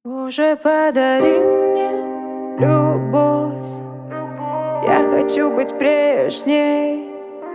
Боже, подари мне любовь. Я хочу быть прежней,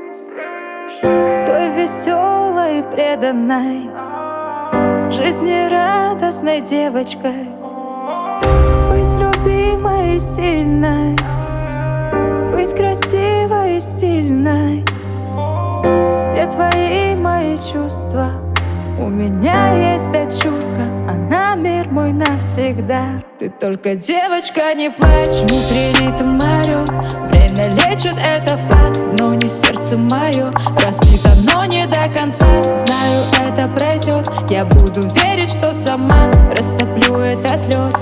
той веселой, преданной, жизнерадостной девочкой. Быть любимой и сильной, быть красивой и стильной. Все твои мои чувства. У меня есть дочурка, она мир мой навсегда. Ты только, девочка, не плачь, внутри ритм орёт. Время лечит, это факт, но не сердце мое. Разбито, но не до конца. Знаю, это пройдет. Я буду верить, что сама растоплю этот лед.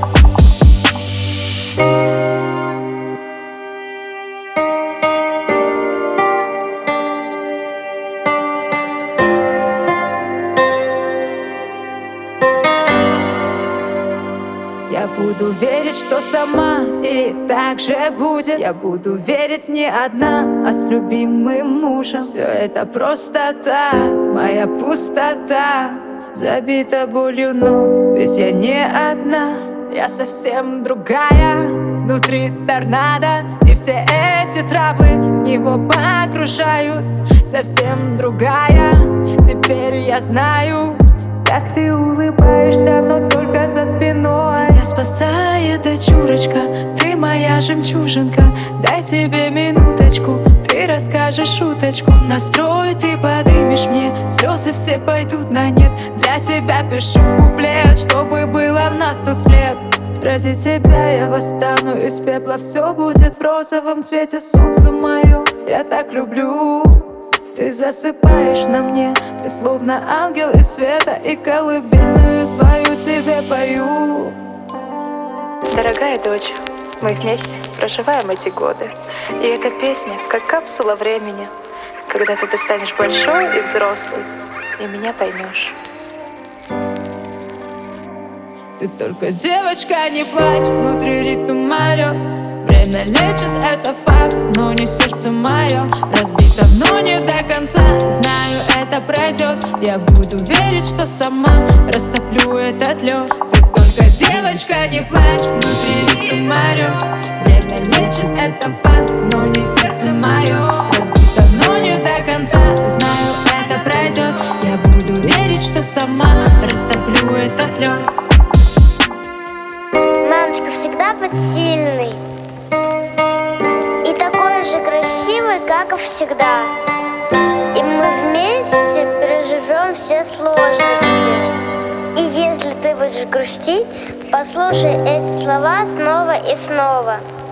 Я буду верить, что сама, и так же будет. Я буду верить не одна, а с любимым мужем. Все это просто так, моя пустота забита болью, но ведь я не одна. Я совсем другая, внутри торнадо, и все эти траблы в него погружают. Совсем другая, теперь я знаю, как ты улыбаешься, но только за спиной. Меня спасает дочурочка, ты моя жемчужинка. Дай тебе минуточку, ты расскажешь шуточку. Настрой ты подымешь мне, слезы все пойдут на нет. Для тебя пишу куплет, чтобы было нас тут след. Ради тебя я восстану из пепла, все будет в розовом цвете. Солнце мое, я так люблю. Ты засыпаешь на мне, ты словно ангел из света, и колыбельную свою тебе пою. Дорогая дочь, мы вместе проживаем эти годы. И эта песня, как капсула времени. Когда-то ты станешь большой и взрослый, и меня поймешь. Ты только, девочка, не плачь, внутри ритм орёт. Время лечит, это факт, но не сердце мое. Разбито, но не до конца. Знаю, это пройдет. Я буду верить, что сама растоплю этот лед. Ты только, девочка, не плачь, внутри ритм орёт. Время лечит, это факт, но не сердце мое. Разбито, но не до конца. Знаю, это пройдет. Я буду верить, что сама растоплю этот лед. Мамочка, всегда будь сильный и такой же красивый, как и всегда. И мы вместе переживем все сложности. И если ты будешь грустить, послушай эти слова снова и снова.